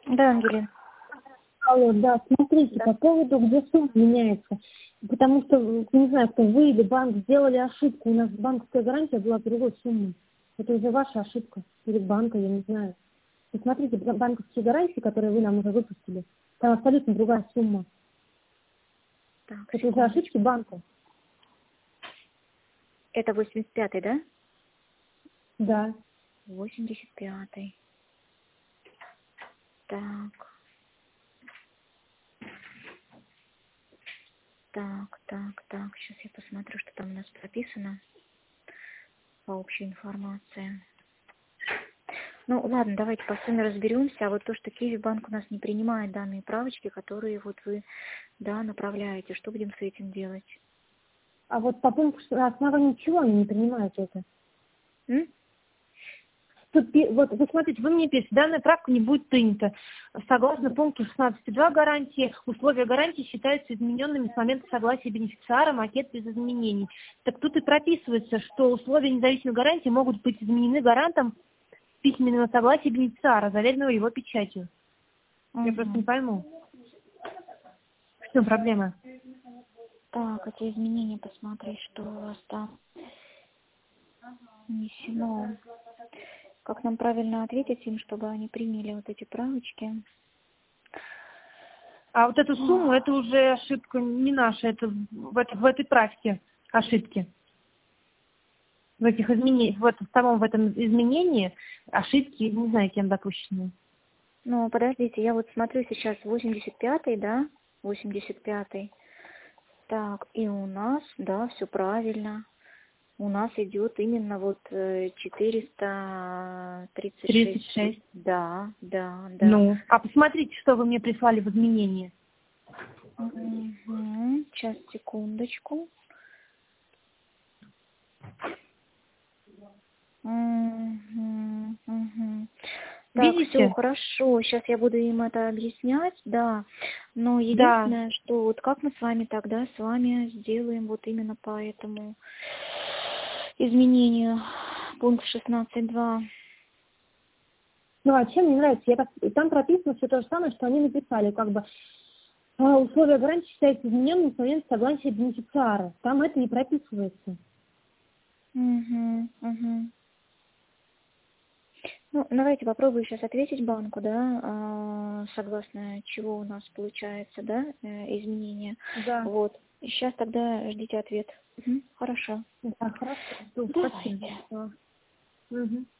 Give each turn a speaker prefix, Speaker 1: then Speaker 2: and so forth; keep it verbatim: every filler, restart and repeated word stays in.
Speaker 1: Да, Ангелина.
Speaker 2: Алло, да, смотрите,
Speaker 1: Да.
Speaker 2: по поводу, где сумма меняется. Потому что, не знаю, кто вы или банк сделали ошибку. У нас банковская гарантия была другой суммы. Это уже ваша ошибка. Или банка, я не знаю. Посмотрите, банковские гарантии, которые вы нам уже выпустили, там абсолютно другая сумма.
Speaker 1: Так,
Speaker 2: Это уже
Speaker 1: секундочку.
Speaker 2: ошибки банка.
Speaker 1: Это восемьдесят пятый, да?
Speaker 2: Да.
Speaker 1: восемьдесят пятый. Так. Так, так, так. Сейчас я посмотрю, что там у нас прописано по общей информации. Ну, ладно, давайте по сумме разберемся. А вот то, что Киевбанк у нас не принимает данные правочки, которые вот вы, да, направляете, что будем с этим делать?
Speaker 2: А вот по пункту, на основании чего они не принимают это?
Speaker 1: М?
Speaker 2: Тут, пи- вот вы смотрите, вы мне пишете, данная правка не будет принята. Согласно пункту шестнадцать точка два гарантии, условия гарантии считаются измененными с момента согласия бенефициара, макет без изменений. Так тут и прописывается, что условия независимой гарантии могут быть изменены гарантом письменного согласия бенефициара, заверенного его печатью. Я просто не
Speaker 1: Угу.
Speaker 2: пойму, в чем проблема.
Speaker 1: Так, эти изменения посмотреть, что у вас там внесено. Как нам правильно ответить им, чтобы они приняли вот эти правочки?
Speaker 2: А вот эту сумму, это уже ошибка не наша, это в, это, в этой правке ошибки. В этих изменениях, вот в самом в этом изменении ошибки, не знаю, кем допущены.
Speaker 1: Ну, подождите, я вот смотрю сейчас восемьдесят пятый, да? восемьдесят пятый. Так, и у нас, да, все правильно. У нас идет именно вот э, четыреста тридцать
Speaker 2: тридцать
Speaker 1: шесть.
Speaker 2: шесть.
Speaker 1: Да, да, да.
Speaker 2: Ну, а посмотрите, что вы мне прислали в изменении.
Speaker 1: Угу. Сейчас, секундочку. Угу, угу. Так, все
Speaker 2: Видите?
Speaker 1: хорошо. Сейчас я буду им это объяснять, да. Но
Speaker 2: Да.
Speaker 1: единственное, что вот как мы с вами тогда с вами сделаем вот именно по этому изменению пункт шестнадцать два.
Speaker 2: Ну, а чем мне нравится? Я так, там прописано все то же самое, что они написали, как бы а, условия гарантии считаются измененными с момента согласия бенефициара. Там это не прописывается.
Speaker 1: Угу, угу. Ну, давайте попробую сейчас ответить банку, да, а, согласно чего у нас получается, да, э, изменения.
Speaker 2: Да.
Speaker 1: Вот. Сейчас тогда ждите ответ. Мгм, хорошо.
Speaker 2: Да, хорошо. Спасибо.
Speaker 1: Давайте.
Speaker 2: Угу.